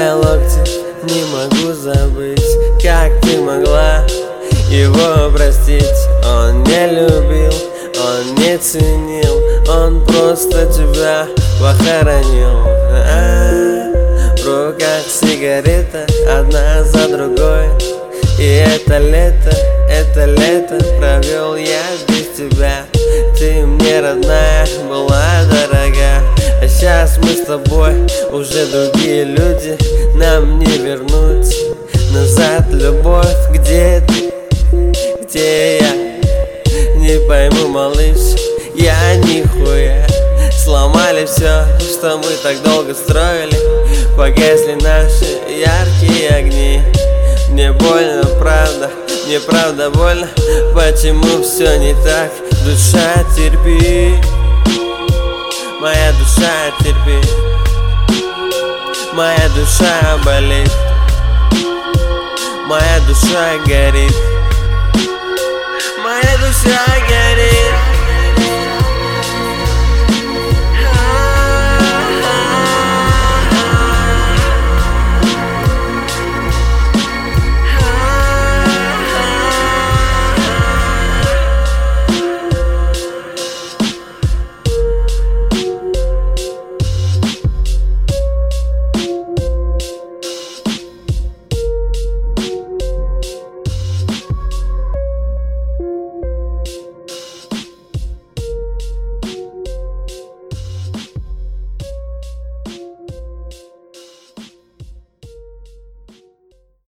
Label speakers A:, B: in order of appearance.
A: твои локти не могу забыть. Как ты могла его простить? Он не любил, он не ценил, он просто тебя похоронил. В руках сигарета, одна за другой. И это лето провел я без тебя. Ты мне родная была дорога. А сейчас мы с тобой уже другие люди. Нам не вернуть назад любовь. Где ты? Где я? Не пойму, малыш, я нихуя. Сломали все, что мы так долго строили. Погасли наши яркие огни. Мне больно, правда, мне правда больно. Почему все не так? Душа, терпи. Моя душа, терпи. Моя душа болит. Моя душа горит. Моя душа горит.